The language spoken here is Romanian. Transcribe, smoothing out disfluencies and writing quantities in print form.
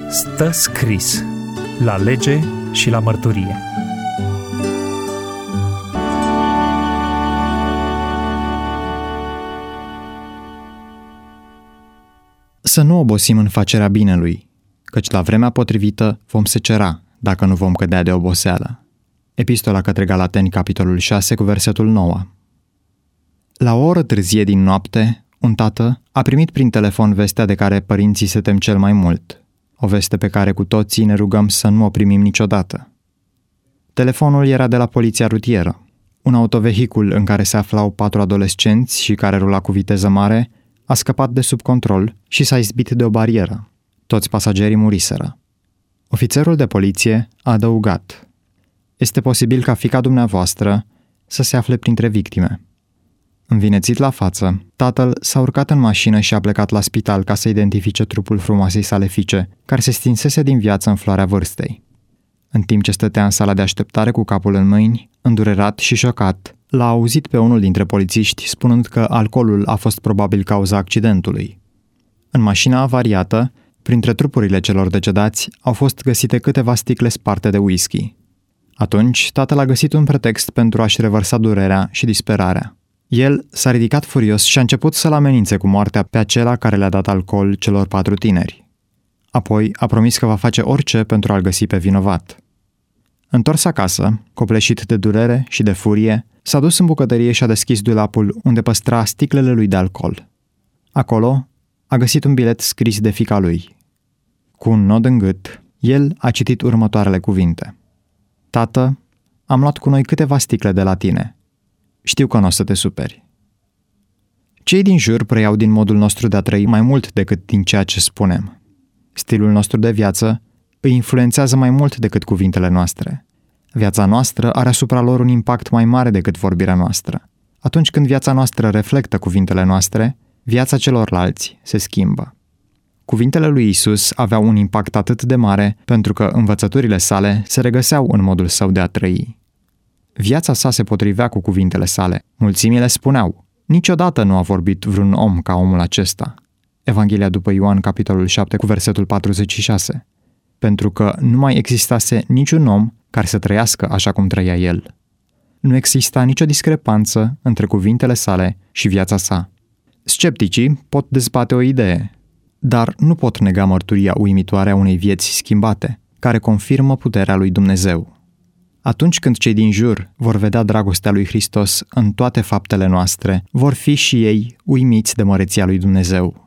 Stă scris la lege și la mărturie. Să nu obosim în facerea binelui, căci la vremea potrivită vom secera, dacă nu vom cădea de oboseală. Epistola către Galateni, capitolul 6, cu versetul 9. La o oră târzie din noapte, un tată a primit prin telefon vestea de care părinții se tem cel mai mult, o veste pe care cu toții ne rugăm să nu o primim niciodată. Telefonul era de la poliția rutieră. Un autovehicul în care se aflau 4 adolescenți și care rula cu viteză mare a scăpat de sub control și s-a izbit de o barieră. Toți pasagerii muriseră. Ofițerul de poliție a adăugat: este posibil ca fiica dumneavoastră să se afle printre victime. Învinețit la față, tatăl s-a urcat în mașină și a plecat la spital ca să identifice trupul frumoasei sale fiice, care se stinsese din viață în floarea vârstei. În timp ce stătea în sala de așteptare cu capul în mâini, îndurerat și șocat, l-a auzit pe unul dintre polițiști spunând că alcoolul a fost probabil cauza accidentului. În mașina avariată, printre trupurile celor decedați, au fost găsite câteva sticle sparte de whisky. Atunci, tatăl a găsit un pretext pentru a-și revărsa durerea și disperarea. El s-a ridicat furios și a început să-l amenințe cu moartea pe acela care le-a dat alcool celor 4 tineri. Apoi a promis că va face orice pentru a-l găsi pe vinovat. Întors acasă, copleșit de durere și de furie, s-a dus în bucătărie și a deschis dulapul unde păstra sticlele lui de alcool. Acolo a găsit un bilet scris de fiica lui. Cu un nod în gât, el a citit următoarele cuvinte: Tată, am luat cu noi câteva sticle de la tine. Știu că nu o să te superi. Cei din jur preiau din modul nostru de a trăi mai mult decât din ceea ce spunem. Stilul nostru de viață îi influențează mai mult decât cuvintele noastre. Viața noastră are asupra lor un impact mai mare decât vorbirea noastră. Atunci când viața noastră reflectă cuvintele noastre, viața celorlalți se schimbă. Cuvintele lui Isus aveau un impact atât de mare pentru că învățăturile sale se regăseau în modul său de a trăi. Viața sa se potrivea cu cuvintele sale. Mulțimile spuneau: niciodată nu a vorbit vreun om ca omul acesta. Evanghelia după Ioan, capitolul 7, cu versetul 46. Pentru că nu mai existase niciun om care să trăiască așa cum trăia el. Nu exista nicio discrepanță între cuvintele sale și viața sa. Scepticii pot dezbate o idee, dar nu pot nega mărturia uimitoare a unei vieți schimbate, care confirmă puterea lui Dumnezeu. Atunci când cei din jur vor vedea dragostea lui Hristos în toate faptele noastre, vor fi și ei uimiți de măreția lui Dumnezeu.